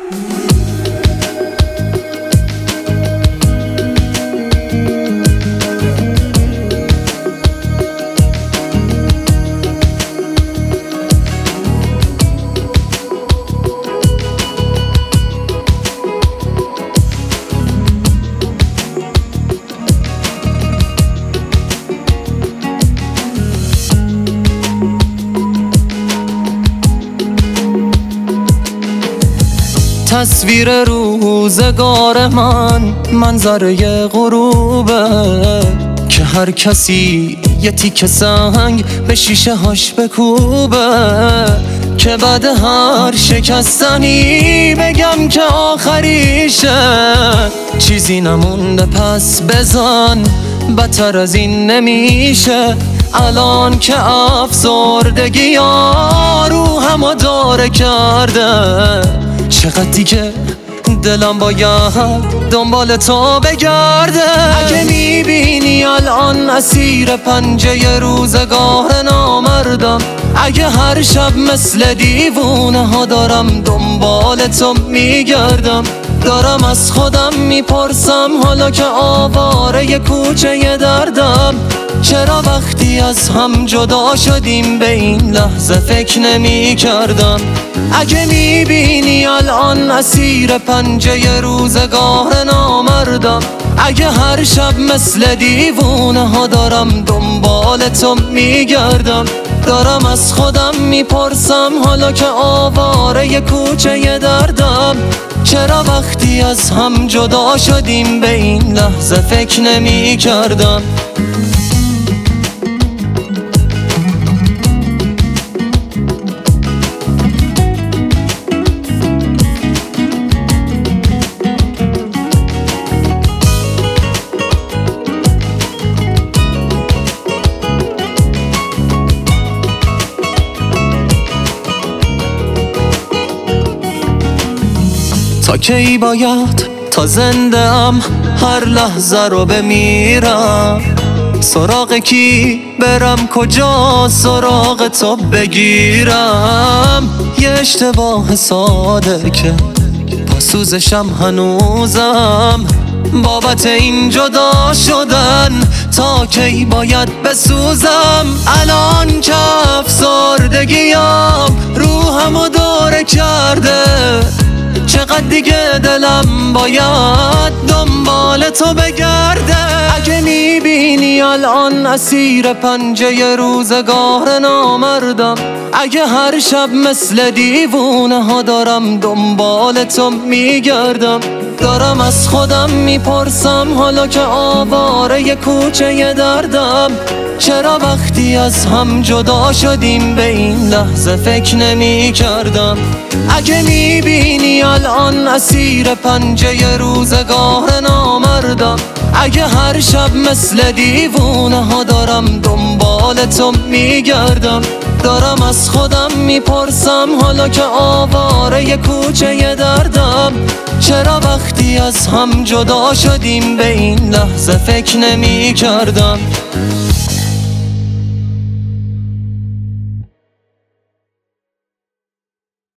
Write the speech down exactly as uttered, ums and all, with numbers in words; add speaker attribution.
Speaker 1: تصویر روزگار من منظره غروبه که هر کسی یه تیکه سنگ به شیشه هاش بکوبه که بعد هر شکستنی بگم که آخریشه. چیزی نمونده پس بزن، بدتر از این نمیشه. الان که افسردگی ها رو همو داره کرده، چقدر دیگه دلم باید دنبال تو بگرده. اگه میبینی الان اسیر پنجه روزگار نامردم، اگه هر شب مثل دیوونه ها دارم دنبال تو میگردم، دارم از خودم میپرسم حالا که آواره کوچه دردم، چرا وقتی از هم جدا شدیم به این لحظه فکر نمی کردم. اگه میبینی الان اسیر پنجه روزگار نامردم، اگه هر شب مثل دیوونه ها دارم دنبال تو میگردم، دارم از خودم میپرسم حالا که آواره کوچه دردم، چرا وقتی از هم جدا شدیم به این لحظه فکر نمی کردم. تا کی باید تا زنده ام هر لحظه رو بمیرم؟ سراغ کی برم، کجا سراغ تو بگیرم؟ یه اشتباه ساده که پاسوزشم هنوزم، بابت این جدا شدن تا کی باید بسوزم؟ الان که افسردگیم روحمو داره کرده، چقدر دیگه دلم باید دنبال تو بگرده. اگه میبینی الان اسیر پنجه روزگار نامردم، اگه هر شب مثل دیوونه ها دارم دنبال تو میگردم، دارم از خودم میپرسم حالا که آواره کوچه دردم، چرا وقتی از هم جدا شدیم به این لحظه فکر نمی کردم. اگه میبینی الان اسیر پنجه روزگار نامردم، اگه هر شب مثل دیوونه ها دارم دنبال تو میگردم، دارم از خودم میپرسم حالا که آواره کوچه دردم، چرا وقتی از هم جدا شدیم به این لحظه فکر نمی کردم.